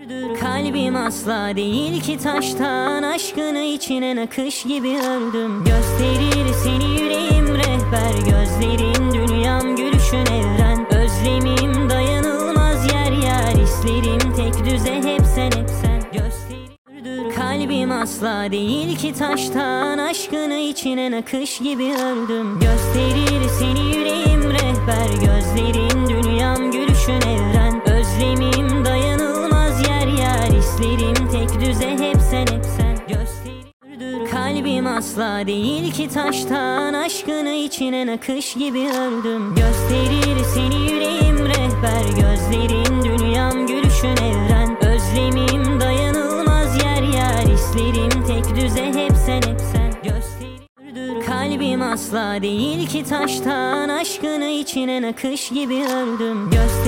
Kalbim asla değil ki taştan, aşkını içine nakış gibi ördüm. Gösterir seni yüreğim rehber, gözlerin dünyam, gülüşün evren. Özlemim dayanılmaz yer yer, hislerim tek düze, hep sen hep sen. Gösterir kalbim asla değil ki taştan, aşkını içine nakış gibi ördüm. Gösterir seni yüreğim rehber, gözlerin dünyam, gülüşün evren. Özlemim dayanılmaz yer yer, hislerim tek düze, hep sen hep sen. Gösterir kalbim asla değil ki taştan, aşkını içine nakış gibi ördüm. Gösterir seni yüreğim rehber, gözlerin dünyam, gülüşün evren. Özlemim dayanılmaz yer yer, hislerim tek düze, hep sen hep sen. Gösterir kalbim asla değil ki taştan, aşkını içine nakış gibi ördüm.